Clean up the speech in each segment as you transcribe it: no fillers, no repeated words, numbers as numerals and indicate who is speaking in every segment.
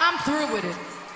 Speaker 1: I'm through with it.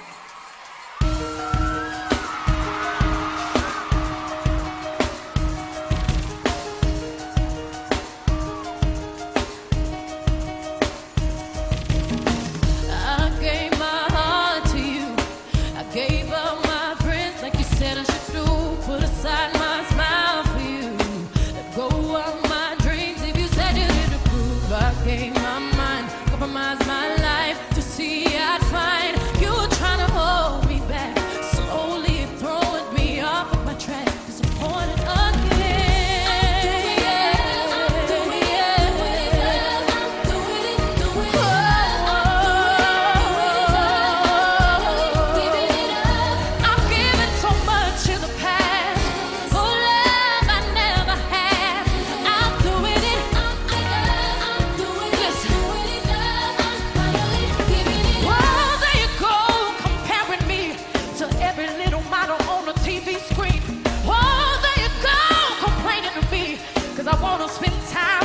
Speaker 2: I gave my heart to you. I gave up my friends like you said I should do. Put aside my smile for you. Let go of my dreams if you said you did approve. I gave my mind, compromised my life to see I'd find you were trying to hold me back, slowly throwing me off of my track. Disappointed again. I've given so much to the past for love I never had. I'm doing it. Listen. Well, there you go, comparing me to every little model on the TV screen. Oh, there you go, complaining to me, 'cause I wanna spend time